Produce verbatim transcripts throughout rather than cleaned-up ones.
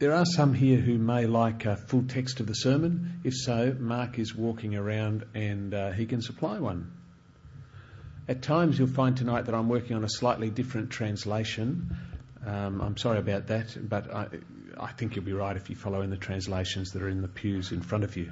There are some here who may like a full text of the sermon. If so, Mark is walking around and uh, he can supply one. At times you'll find tonight that I'm working on a slightly different translation. Um, I'm sorry about that, but I, I think you'll be right if you follow in the translations that are in the pews in front of you.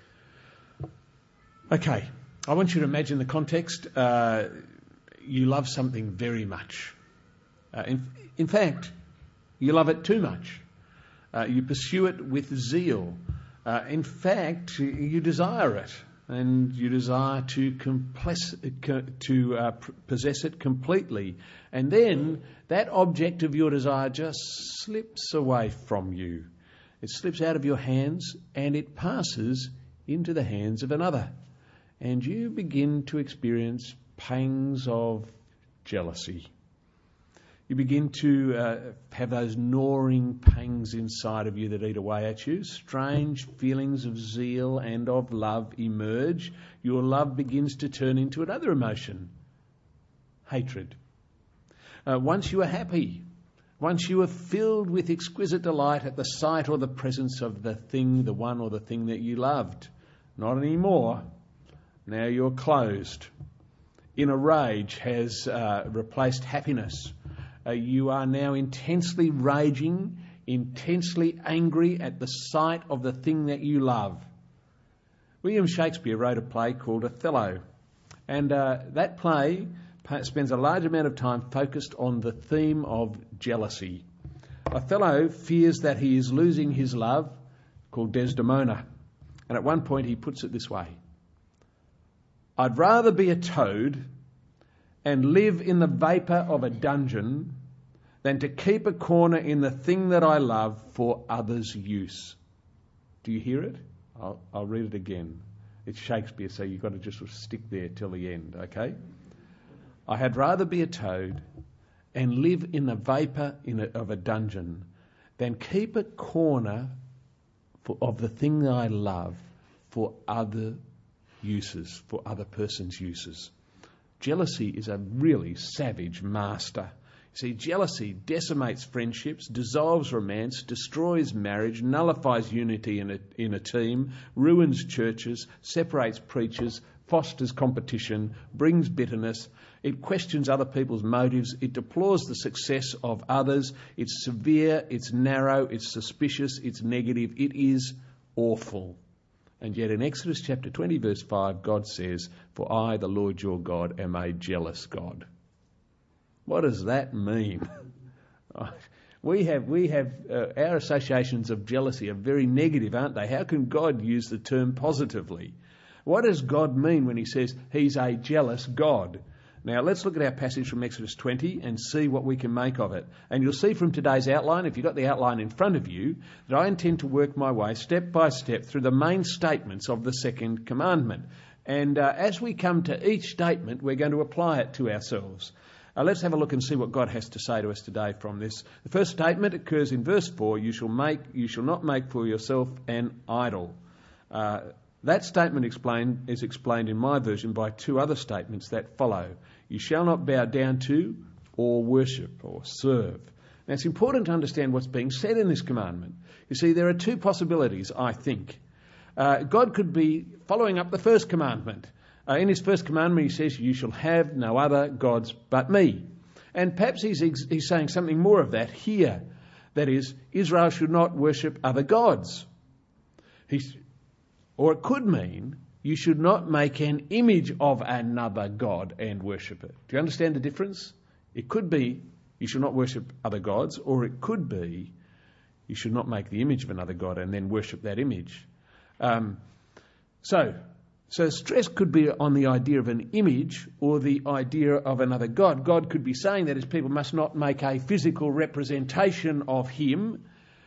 Okay, I want you to imagine the context. Uh, you love something very much. Uh, in, in fact, you love it too much. Uh, you pursue it with zeal. Uh, in fact, you desire it, and you desire to comples- to uh, possess it completely. And then that object of your desire just slips away from you. It slips out of your hands and it passes into the hands of another. And you begin to experience pangs of jealousy. You begin to uh, have those gnawing pangs inside of you that eat away at you. Strange feelings of zeal and of love emerge. Your love begins to turn into another emotion, hatred. Uh, once you are happy, once you are filled with exquisite delight at the sight or the presence of the thing, the one or the thing that you loved. Not anymore. Now you're closed. Inner rage has uh, replaced happiness. Uh, you are now intensely raging, intensely angry at the sight of the thing that you love. William Shakespeare wrote a play called Othello, and uh, that play spends a large amount of time focused on the theme of jealousy. Othello fears that he is losing his love, called Desdemona, and at one point he puts it this way: I'd rather be a toad and live in the vapour of a dungeon than to keep a corner in the thing that I love for others' use. Do you hear it? I'll, I'll read it again. It's Shakespeare, so you've got to just sort of stick there till the end, okay? I had rather be a toad and live in the vapour in a, of a dungeon than keep a corner for, of the thing that I love for other uses, for other persons' uses. Jealousy is a really savage master. See, jealousy decimates friendships, dissolves romance, destroys marriage, nullifies unity in a, in a team, ruins churches, separates preachers, fosters competition, brings bitterness. It questions other people's motives. It deplores the success of others. It's severe, it's narrow, it's suspicious, it's negative. It is awful. And yet in Exodus chapter twenty verse five, God says, for I, the Lord your God, am a jealous God. What does that mean? we have, we have uh, our associations of jealousy are very negative, aren't they? How can God use the term positively? What does God mean when he says he's a jealous God? Now, let's look at our passage from Exodus twenty and see what we can make of it. And you'll see from today's outline, if you've got the outline in front of you, that I intend to work my way step by step through the main statements of the second commandment. And uh, as we come to each statement, we're going to apply it to ourselves. Uh, let's have a look and see what God has to say to us today from this. The first statement occurs in verse four, you shall make, you shall not make for yourself an idol. Uh, That statement explained, is explained in my version by two other statements that follow. You shall not bow down to or worship or serve. Now, it's important to understand what's being said in this commandment. You see, there are two possibilities, I think. Uh, God could be following up the first commandment. Uh, in his first commandment, he says, you shall have no other gods but me. And perhaps he's, ex- he's saying something more of that here. That is, Israel should not worship other gods. He's Or it could mean you should not make an image of another god and worship it. Do you understand the difference? It could be you should not worship other gods, or it could be you should not make the image of another god and then worship that image. Um, so, so stress could be on the idea of an image or the idea of another god. God could be saying that his people must not make a physical representation of him.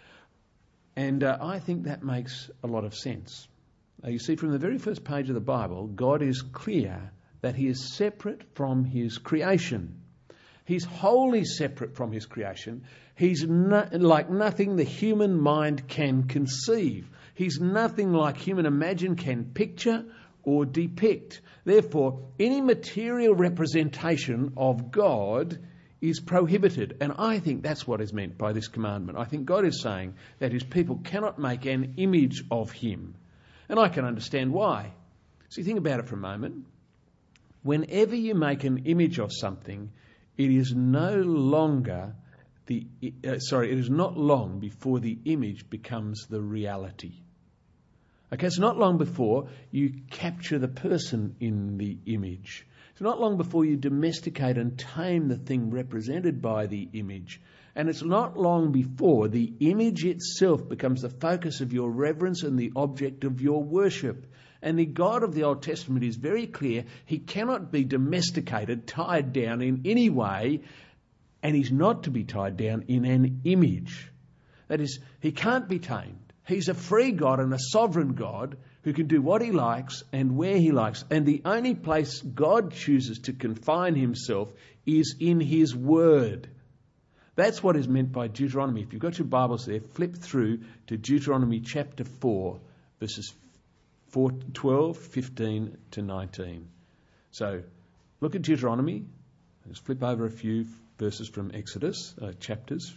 And uh, I think that makes a lot of sense. You see, from the very first page of the Bible, God is clear that he is separate from his creation. He's wholly separate from his creation. He's no, like nothing the human mind can conceive. He's nothing like human imagination can picture or depict. Therefore, any material representation of God is prohibited. And I think that's what is meant by this commandment. I think God is saying that his people cannot make an image of him. And I can understand why. See, think about it for a moment. Whenever you make an image of something, it is no longer the, uh, sorry, it is not long before the image becomes the reality. Okay, it's not long before you capture the person in the image. It's not long before you domesticate and tame the thing represented by the image. And it's not long before the image itself becomes the focus of your reverence and the object of your worship. And the God of the Old Testament is very clear. He cannot be domesticated, tied down in any way, and he's not to be tied down in an image. That is, he can't be tamed. He's a free God and a sovereign God who can do what he likes and where he likes. And the only place God chooses to confine himself is in his word. That's what is meant by Deuteronomy. If you've got your Bibles there, flip through to Deuteronomy chapter four, verses twelve, fifteen to nineteen. So look at Deuteronomy. Just flip over a few verses from Exodus, uh, chapters,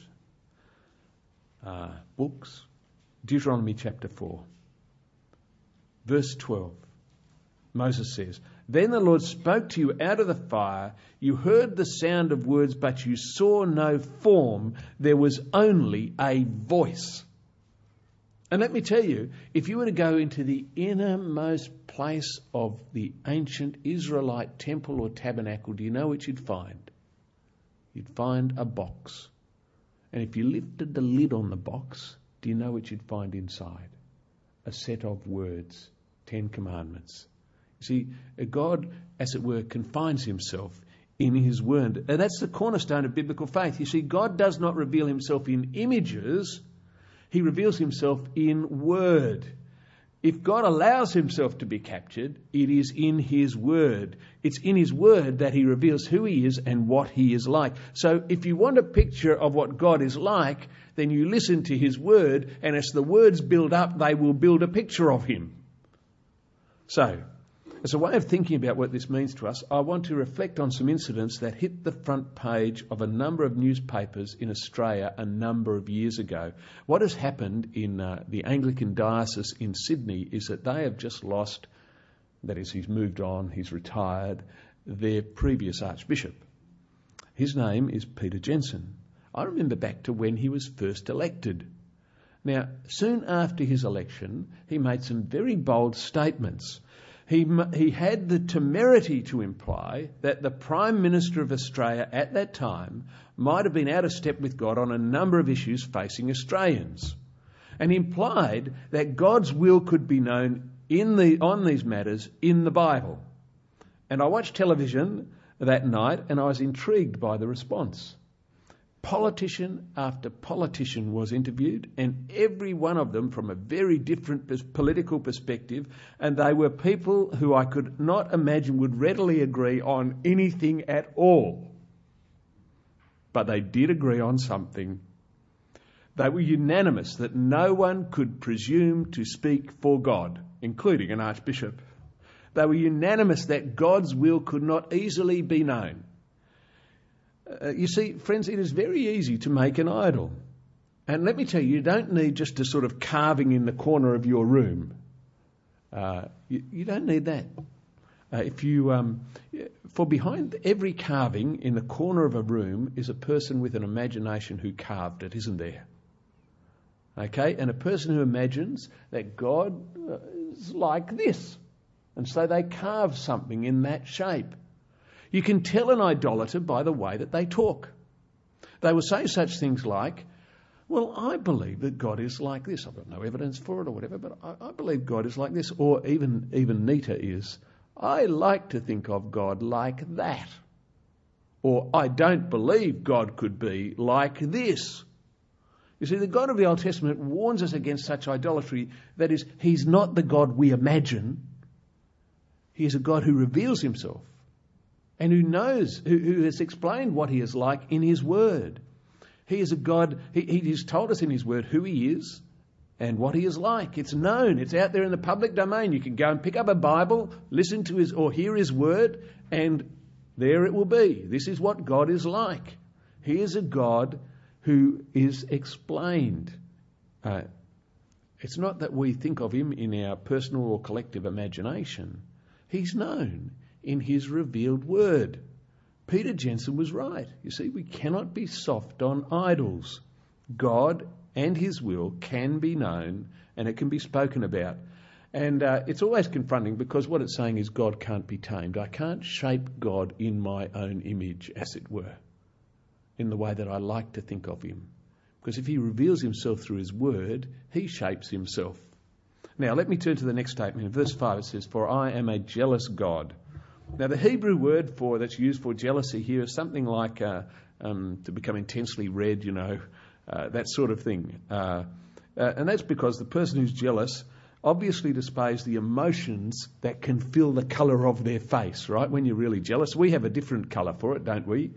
uh, books. Deuteronomy chapter four, verse twelve. Moses says, "Then the Lord spoke to you out of the fire. You heard the sound of words, but you saw no form. There was only a voice." And let me tell you, if you were to go into the innermost place of the ancient Israelite temple or tabernacle, do you know what you'd find? You'd find a box. And if you lifted the lid on the box, do you know what you'd find inside? A set of words, Ten Commandments. You see, God, as it were, confines himself in his word. And that's the cornerstone of biblical faith. You see, God does not reveal himself in images. He reveals himself in word. If God allows himself to be captured, it is in his word. It's in his word that he reveals who he is and what he is like. So if you want a picture of what God is like, then you listen to his word, and as the words build up, they will build a picture of him. So, as a way of thinking about what this means to us, I want to reflect on some incidents that hit the front page of a number of newspapers in Australia a number of years ago. What has happened in uh, the Anglican Diocese in Sydney is that they have just lost, that is, he's moved on, he's retired, their previous Archbishop. His name is Peter Jensen. I remember back to when he was first elected. Now, soon after his election, he made some very bold statements. He, he had the temerity to imply that the Prime Minister of Australia at that time might have been out of step with God on a number of issues facing Australians, and implied that God's will could be known in the, on these matters in the Bible. And I watched television that night and I was intrigued by the response. Politician after politician was interviewed, and every one of them from a very different pers- political perspective, and they were people who I could not imagine would readily agree on anything at all. But they did agree on something. They were unanimous that no one could presume to speak for God, including an archbishop. They were unanimous that God's will could not easily be known. Uh, you see, friends, it is very easy to make an idol. And let me tell you, you don't need just a sort of carving in the corner of your room. Uh, you, you don't need that. Uh, if you, um, for behind every carving in the corner of a room is a person with an imagination who carved it, isn't there? Okay, and a person who imagines that God is like this. And so they carve something in that shape. You can tell an idolater by the way that they talk. They will say such things like, well, I believe that God is like this. I've got no evidence for it or whatever, but I, I believe God is like this. Or even, even neater is, I like to think of God like that. Or I don't believe God could be like this. You see, the God of the Old Testament warns us against such idolatry. That is, he's not the God we imagine. He is a God who reveals himself and who knows, who, who has explained what he is like in his word. He is a God, he, he has told us in his word who he is and what he is like. It's known, it's out there in the public domain. You can go and pick up a Bible, listen to his or hear his word, and there it will be. This is what God is like. He is a God who is explained. Uh, it's not that we think of him in our personal or collective imagination. He's known in his revealed word. Peter Jensen was right. You see, we cannot be soft on idols. God and his will can be known and it can be spoken about. And uh, it's always confronting because what it's saying is God can't be tamed. I can't shape God in my own image, as it were, in the way that I like to think of him. Because if he reveals himself through his word, he shapes himself. Now, let me turn to the next statement. In verse five, it says, "For I am a jealous God." Now, the Hebrew word for that's used for jealousy here is something like uh, um, to become intensely red, you know, uh, that sort of thing. Uh, uh, and that's because the person who's jealous obviously displays the emotions that can fill the colour of their face, right? When you're really jealous, we have a different colour for it, don't we?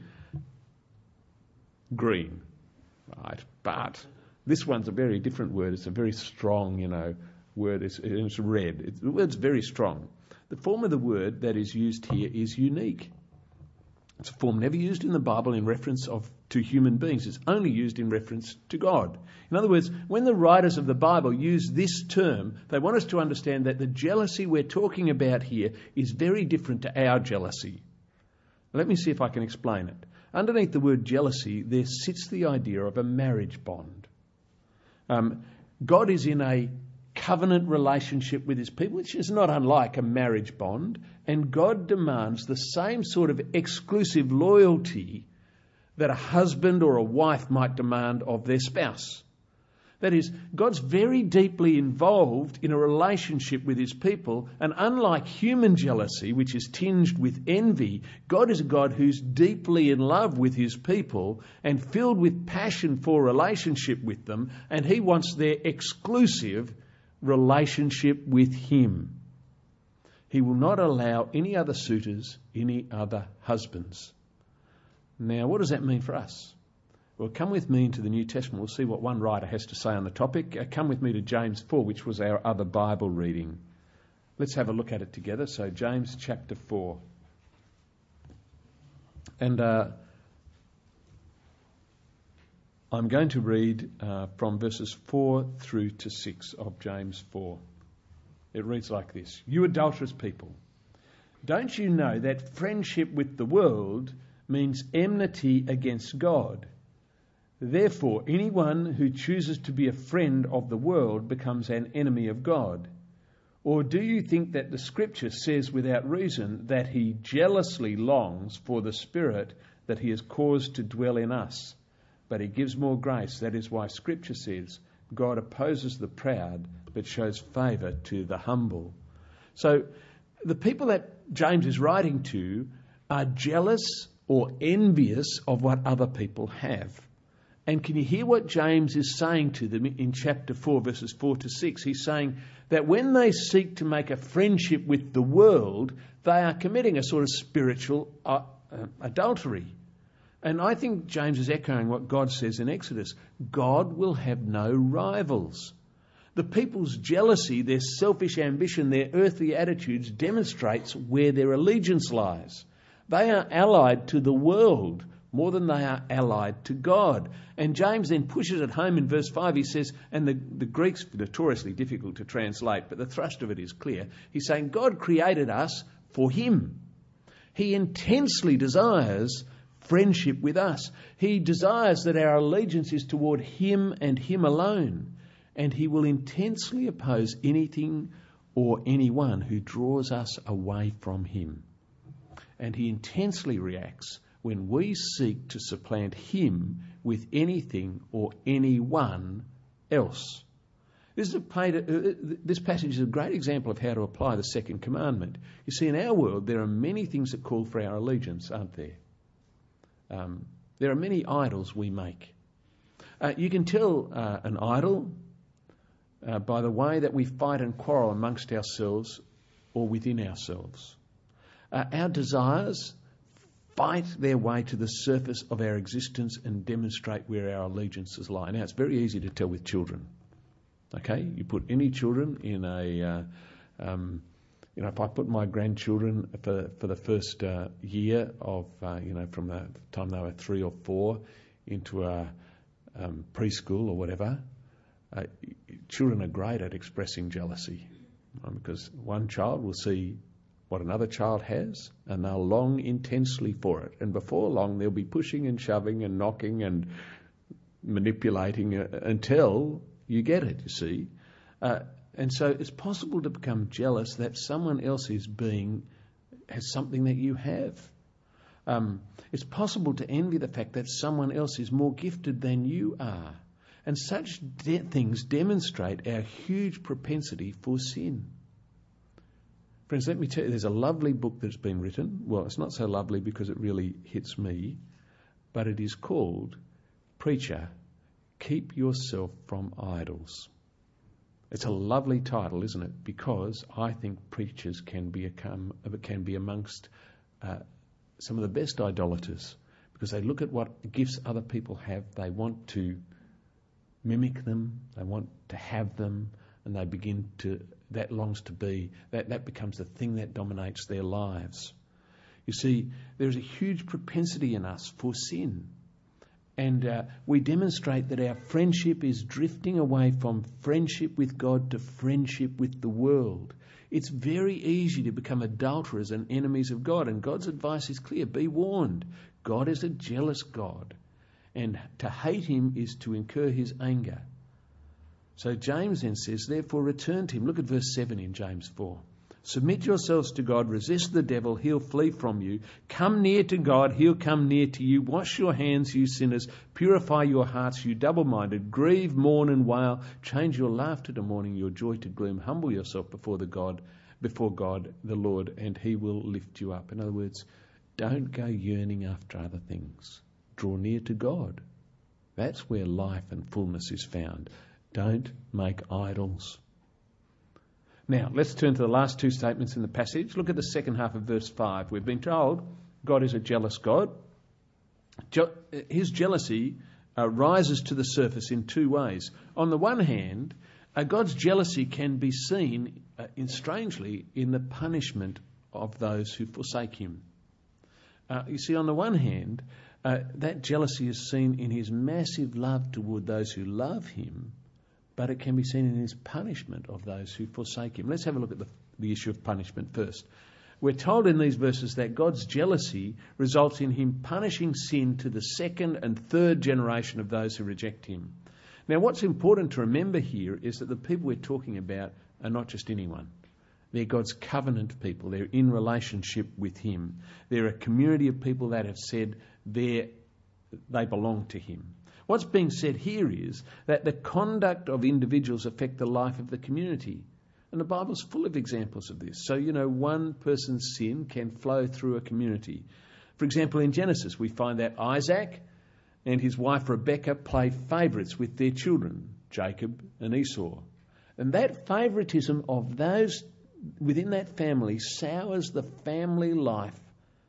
Green, right? But this one's a very different word. It's a very strong, you know, word. It's, it's red. It's, the word's very strong. The form of the word that is used here is unique. It's a form never used in the Bible in reference of to human beings. It's only used in reference to God. In other words, when the writers of the Bible use this term, they want us to understand that the jealousy we're talking about here is very different to our jealousy. Let me see if I can explain it. Underneath the word jealousy, there sits the idea of a marriage bond. Um, God is in a covenant relationship with his people, which is not unlike a marriage bond, and God demands the same sort of exclusive loyalty that a husband or a wife might demand of their spouse. That is, God's very deeply involved in a relationship with his people, and unlike human jealousy, which is tinged with envy, God is a God who's deeply in love with his people and filled with passion for relationship with them, and he wants their exclusive relationship with him. He will not allow any other suitors, any other husbands. Now, what does that mean for us? Well, come with me into the New Testament. We'll see what one writer has to say on the topic. Uh, come with me to James four, which was our other Bible reading. Let's have a look at it together. So, James chapter four. And uh, I'm going to read uh, from verses four through to six of James four. It reads like this. "You adulterous people, don't you know that friendship with the world means enmity against God? Therefore, anyone who chooses to be a friend of the world becomes an enemy of God. Or do you think that the Scripture says without reason that he jealously longs for the Spirit that he has caused to dwell in us? But he gives more grace. That is why Scripture says, God opposes the proud, but shows favour to the humble." So the people that James is writing to are jealous or envious of what other people have. And can you hear what James is saying to them in chapter four, verses four to six? He's saying that when they seek to make a friendship with the world, they are committing a sort of spiritual uh, uh, adultery. And I think James is echoing what God says in Exodus. God will have no rivals. The people's jealousy, their selfish ambition, their earthly attitudes demonstrates where their allegiance lies. They are allied to the world more than they are allied to God. And James then pushes it home in verse five. He says, and the, the Greek's notoriously difficult to translate, but the thrust of it is clear. He's saying God created us for him. He intensely desires friendship with us. He desires that our allegiance is toward him and him alone. And he will intensely oppose anything or anyone who draws us away from him. And he intensely reacts when we seek to supplant him with anything or anyone else. This, is a, this passage is a great example of how to apply the second commandment. You see, in our world, there are many things that call for our allegiance, aren't there? Um, there are many idols we make. Uh, you can tell uh, an idol uh, by the way that we fight and quarrel amongst ourselves or within ourselves. Uh, our desires fight their way to the surface of our existence and demonstrate where our allegiances lie. Now, it's very easy to tell with children. Okay, you put any children in a uh, um, you know, if I put my grandchildren for for the first uh, year of, uh, you know, from the time they were three or four into a um, preschool or whatever, uh, children are great at expressing jealousy, um, because one child will see what another child has and they'll long intensely for it. And before long, they'll be pushing and shoving and knocking and manipulating uh, until you get it, you see. Uh, and so it's possible to become jealous that someone else is being, has something that you have. Um, it's possible to envy the fact that someone else is more gifted than you are. And such de- things demonstrate our huge propensity for sin. Friends, let me tell you, there's a lovely book that's been written. Well, it's not so lovely because it really hits me, but it is called Preacher, Keep Yourself from Idols. It's a lovely title, isn't it? Because I think preachers can become, can be amongst uh, some of the best idolaters, because they look at what gifts other people have, they want to mimic them, they want to have them, and they begin to, that longs to be, that, that becomes the thing that dominates their lives. You see, there is a huge propensity in us for sin. And uh, we demonstrate that our friendship is drifting away from friendship with God to friendship with the world. It's very easy to become adulterers and enemies of God. And God's advice is clear. Be warned. God is a jealous God. And to hate him is to incur his anger. So James then says, therefore return to him. Look at verse seven in James four. Submit yourselves to God, resist the devil, he'll flee from you. Come near to God, he'll come near to you. Wash your hands, you sinners. Purify your hearts, you double-minded. Grieve, mourn and wail. Change your laughter to mourning, your joy to gloom. Humble yourself before the God, before God, the Lord, and he will lift you up. In other words, don't go yearning after other things. Draw near to God. That's where life and fullness is found. Don't make idols. Now, let's turn to the last two statements in the passage. Look at the second half of verse five. We've been told God is a jealous God. Je- his jealousy uh, rises to the surface in two ways. On the one hand, uh, God's jealousy can be seen, uh, in, strangely, in the punishment of those who forsake him. Uh, you see, on the one hand, uh, that jealousy is seen in his massive love toward those who love him, but it can be seen in his punishment of those who forsake him. Let's have a look at the, the issue of punishment first. We're told in these verses that God's jealousy results in him punishing sin to the second and third generation of those who reject him. Now, what's important to remember here is that the people we're talking about are not just anyone. They're God's covenant people. They're in relationship with him. They're a community of people that have said they're, they belong to him. What's being said here is that the conduct of individuals affect the life of the community. And the Bible's full of examples of this. So, you know, one person's sin can flow through a community. For example, in Genesis, we find that Isaac and his wife Rebekah play favourites with their children, Jacob and Esau. And that favouritism of those within that family sours the family life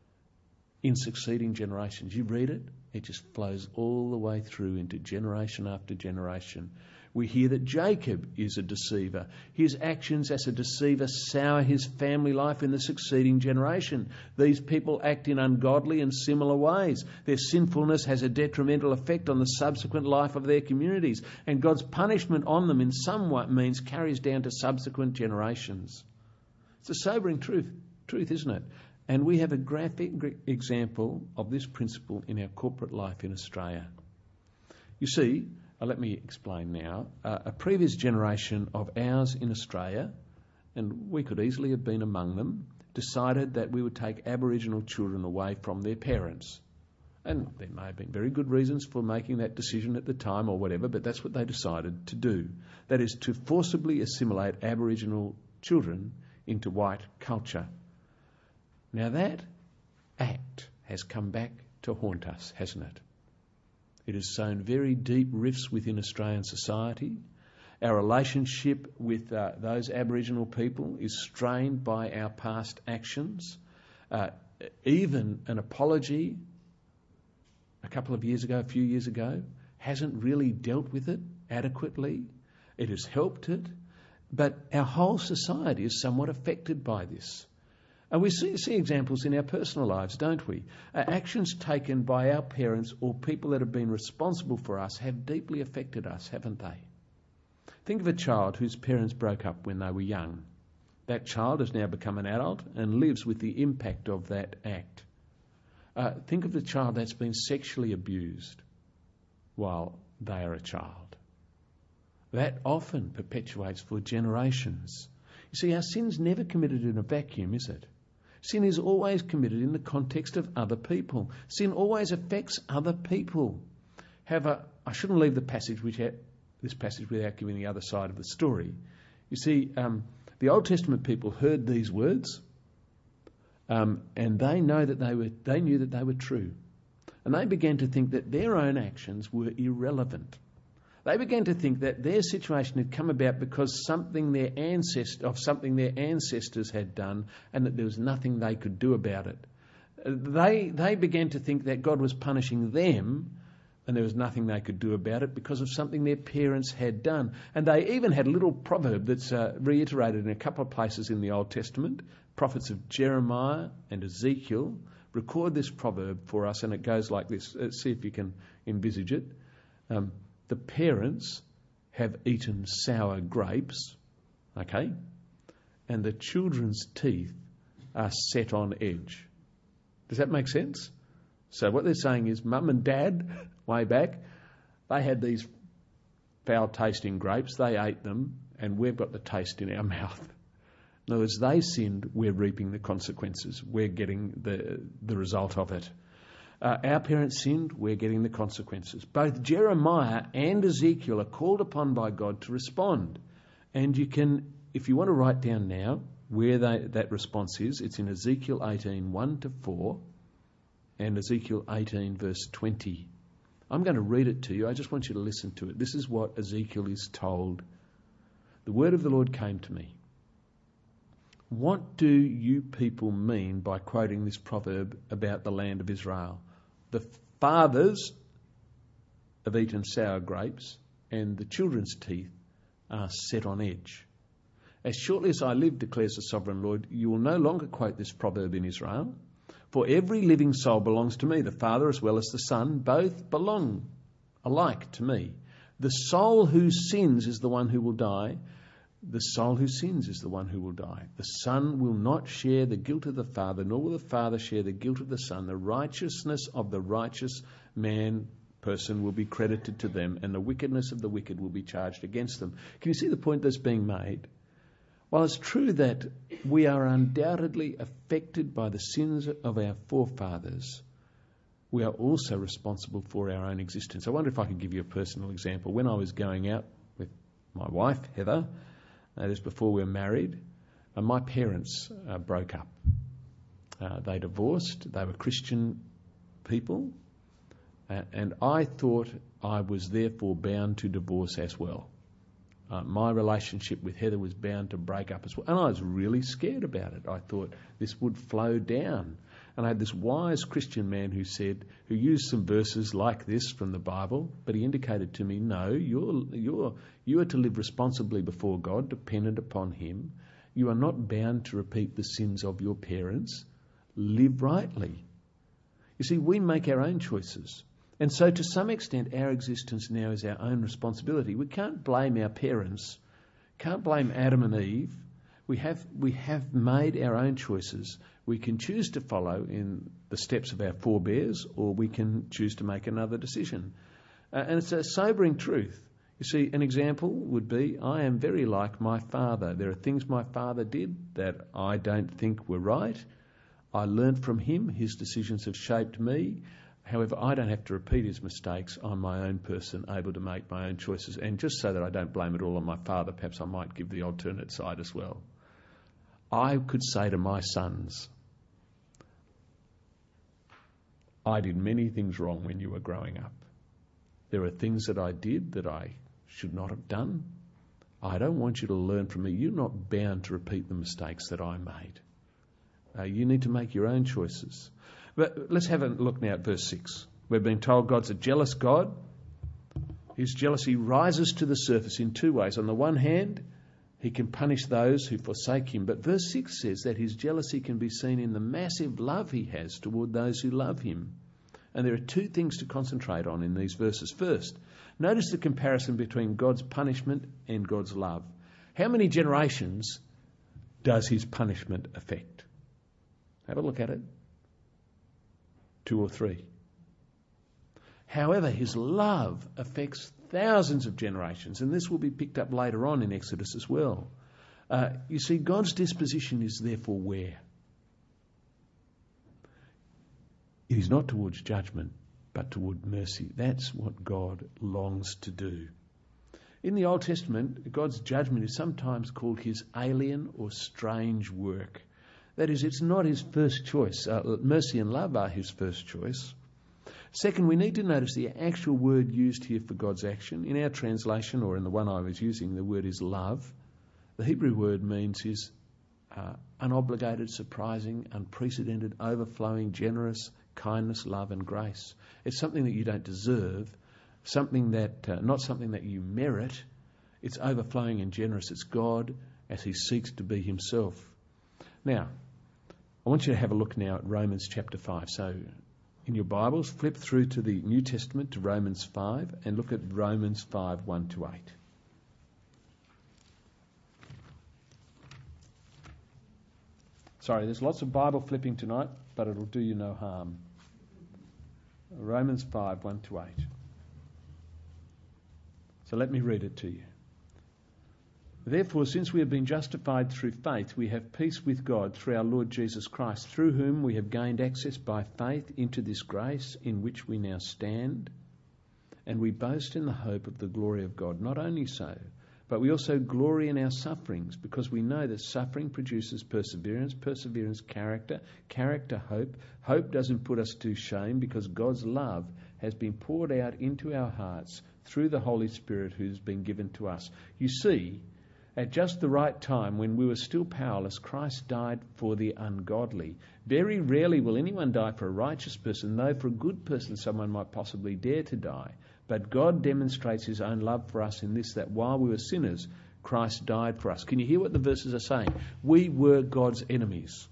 in succeeding generations. You read it, it just flows all the way through into generation after generation. We hear that Jacob is a deceiver. His actions as a deceiver sour his family life in the succeeding generation. These people act in ungodly and similar ways. Their sinfulness has a detrimental effect on the subsequent life of their communities, and God's punishment on them in some means carries down to subsequent generations. It's a sobering truth, truth, isn't it? And we have a graphic example of this principle in our corporate life in Australia. You see, uh, let me explain now. Uh, a previous generation of ours in Australia, and we could easily have been among them, decided that we would take Aboriginal children away from their parents. And there may have been very good reasons for making that decision at the time or whatever, but that's what they decided to do. That is to forcibly assimilate Aboriginal children into white culture. Now that act has come back to haunt us, hasn't it? It has sown very deep rifts within Australian society. Our relationship with uh, those Aboriginal people is strained by our past actions. Uh, even an apology a couple of years ago, a few years ago, hasn't really dealt with it adequately. It has helped it. but our whole society is somewhat affected by this. And we see, see examples in our personal lives, don't we? Uh, actions taken by our parents or people that have been responsible for us have deeply affected us, haven't they? Think of a child whose parents broke up when they were young. That child has now become an adult and lives with the impact of that act. Uh, think of the child that's been sexually abused while they are a child. That often perpetuates for generations. You see, our sin's never committed in a vacuum, is it? Sin is always committed in the context of other people. Sin always affects other people. However, I shouldn't leave the passage without, this passage without giving the other side of the story. You see, um, the Old Testament people heard these words, um, and they know that they were they knew that they were true, and they began to think that their own actions were irrelevant. They began to think that their situation had come about because something their ancest- of something their ancestors had done, and that there was nothing they could do about it. They they began to think that God was punishing them, and there was nothing they could do about it because of something their parents had done. And they even had a little proverb that's uh, reiterated in a couple of places in the Old Testament. Prophets of Jeremiah and Ezekiel record this proverb for us, and it goes like this. Let's see if you can envisage it. Um, The parents have eaten sour grapes, okay, and the children's teeth are set on edge. Does that make sense? So what they're saying is mum and dad, way back, they had these foul-tasting grapes, they ate them, and we've got the taste in our mouth. In other words, they sinned, we're reaping the consequences. We're getting the, the result of it. Uh, our parents sinned, we're getting the consequences. Both Jeremiah and Ezekiel are called upon by God to respond. And you can, if you want to write down now where they, that response is, it's in Ezekiel eighteen, one to four, and Ezekiel eighteen, verse twenty. I'm going to read it to you. I just want you to listen to it. This is what Ezekiel is told. The word of the Lord came to me. What do you people mean by quoting this proverb about the land of Israel? The fathers have eaten sour grapes, and the children's teeth are set on edge. As shortly as I live, declares the sovereign Lord, you will no longer quote this proverb in Israel. For every living soul belongs to me, the Father as well as the Son, both belong alike to me. The soul who sins is the one who will die. The soul who sins is the one who will die. The Son will not share the guilt of the Father, nor will the Father share the guilt of the Son. The righteousness of the righteous man, person, will be credited to them, and the wickedness of the wicked will be charged against them. Can you see the point that's being made? While it's true that we are undoubtedly affected by the sins of our forefathers, we are also responsible for our own existence. I wonder if I could give you a personal example. When I was going out with my wife, Heather, that is before we were married, and my parents uh, broke up. Uh, they divorced. They were Christian people, uh, and I thought I was therefore bound to divorce as well. Uh, my relationship with Heather was bound to break up as well, and I was really scared about it. I thought this would flow down. And I had this wise Christian man who said, who used some verses like this from the Bible, but he indicated to me, no, you're, you're, you are to live responsibly before God, dependent upon Him. You are not bound to repeat the sins of your parents. Live rightly. You see, we make our own choices. And so to some extent, our existence now is our own responsibility. We can't blame our parents, can't blame Adam and Eve. We have we have made our own choices. We can choose to follow in the steps of our forebears, or we can choose to make another decision. Uh, and it's a sobering truth. You see, an example would be, I am very like my father. There are things my father did that I don't think were right. I learned from him. His decisions have shaped me. However, I don't have to repeat his mistakes. I'm my own person, able to make my own choices. And just so that I don't blame it all on my father, perhaps I might give the alternate side as well. I could say to my sons, I did many things wrong when you were growing up. There are things that I did that I should not have done. I don't want you to learn from me. You're not bound to repeat the mistakes that I made. Uh, you need to make your own choices. But let's have a look now at verse six. We've been told God's a jealous God. His jealousy rises to the surface in two ways. On the one hand, He can punish those who forsake him. But verse six says that his jealousy can be seen in the massive love he has toward those who love him. And there are two things to concentrate on in these verses. First, notice the comparison between God's punishment and God's love. How many generations does his punishment affect? Have a look at it. Two or three. However, his love affects thousands of generations, and this will be picked up later on in Exodus as well. Uh, you see, God's disposition is therefore where? It is not towards judgment, but toward mercy. That's what God longs to do. In the Old Testament, God's judgment is sometimes called his alien or strange work. That is, it's not his first choice. Uh, mercy and love are his first choice. Second, we need to notice the actual word used here for God's action. In our translation, or in the one I was using, the word is love. The Hebrew word means is uh, unobligated, surprising, unprecedented, overflowing, generous, kindness, love and grace. It's something that you don't deserve, something that uh, not something that you merit. It's overflowing and generous. It's God as he seeks to be himself. Now, I want you to have a look now at Romans chapter five. So in your Bibles, flip through to the New Testament to Romans five and look at Romans five, one to eight. Sorry, there's lots of Bible flipping tonight, but it'll do you no harm. Romans five, one to eight. So let me read it to you. Therefore, since we have been justified through faith, we have peace with God through our Lord Jesus Christ, through whom we have gained access by faith into this grace in which we now stand, and we boast in the hope of the glory of God. Not only so, but we also glory in our sufferings, because we know that suffering produces perseverance, perseverance character, character hope. Hope doesn't put us to shame, because God's love has been poured out into our hearts through the Holy Spirit who's been given to us. You see, at just the right time, when we were still powerless, Christ died for the ungodly. Very rarely will anyone die for a righteous person, though for a good person someone might possibly dare to die. But God demonstrates his own love for us in this, that while we were sinners, Christ died for us. Can you hear what the verses are saying? We were God's enemies.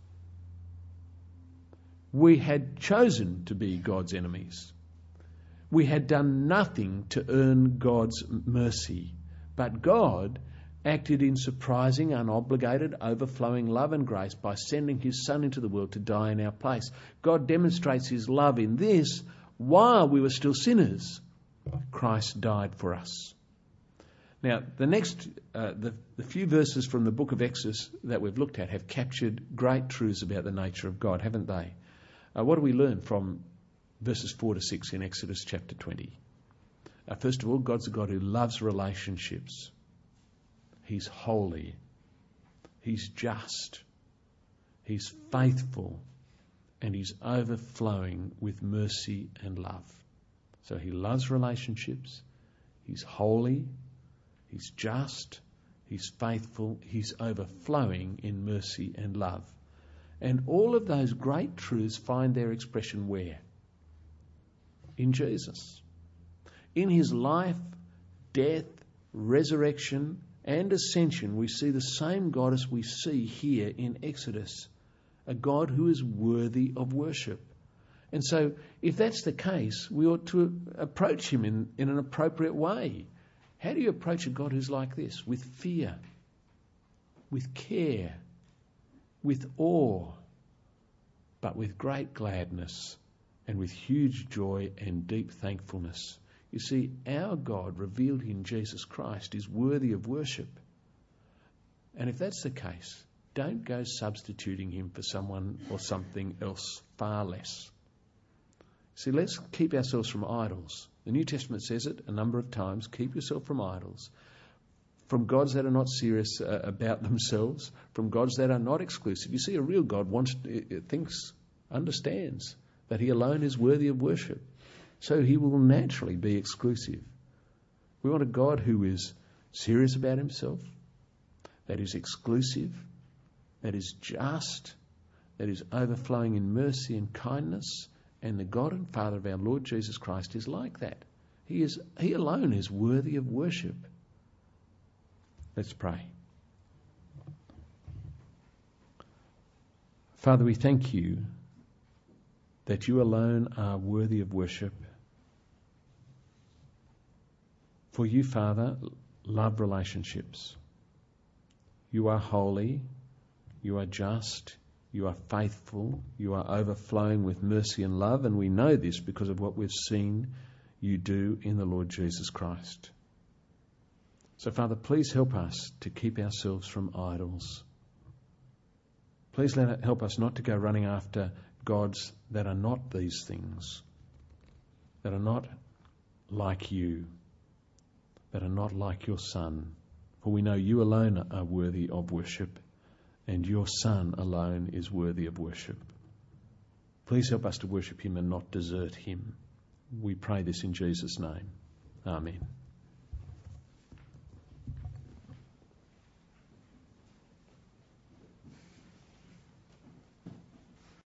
We had chosen to be God's enemies. We had done nothing to earn God's mercy. But God acted in surprising, unobligated, overflowing love and grace by sending his Son into the world to die in our place. God demonstrates his love in this: while we were still sinners, Christ died for us. Now, the next, uh, the, the few verses from the book of Exodus that we've looked at have captured great truths about the nature of God, haven't they? Uh, what do we learn from verses four to six in Exodus chapter twenty? Uh, first of all, God's a God who loves relationships. He's holy. He's just. He's faithful. And he's overflowing with mercy and love. So he loves relationships. He's holy. He's just. He's faithful. He's overflowing in mercy and love. And all of those great truths find their expression where? In Jesus. In his life, death, resurrection, and ascension, we see the same God as we see here in Exodus, a God who is worthy of worship. And so, if that's the case, we ought to approach him in, in an appropriate way. How do you approach a God who's like this? With fear, with care, with awe, but with great gladness and with huge joy and deep thankfulness. You see, our God, revealed in Jesus Christ, is worthy of worship. And if that's the case, don't go substituting him for someone or something else far less. See, let's keep ourselves from idols. The New Testament says it a number of times: keep yourself from idols, from gods that are not serious uh, about themselves, from gods that are not exclusive. You see, a real God wants, thinks, understands that he alone is worthy of worship. So he will naturally be exclusive. We want a God who is serious about himself, that is exclusive, that is just, that is overflowing in mercy and kindness. And the God and Father of our Lord Jesus Christ is like that. He is, he alone is worthy of worship. Let's pray. Father, we thank you that you alone are worthy of worship. For you, Father, love relationships. You are holy, you are just, you are faithful, you are overflowing with mercy and love, and we know this because of what we've seen you do in the Lord Jesus Christ. So, Father, please help us to keep ourselves from idols. Please let it help us not to go running after gods that are not these things, that are not like you, that are not like your Son. For we know you alone are worthy of worship, and your Son alone is worthy of worship. Please help us to worship him and not desert him. We pray this in Jesus' name. Amen.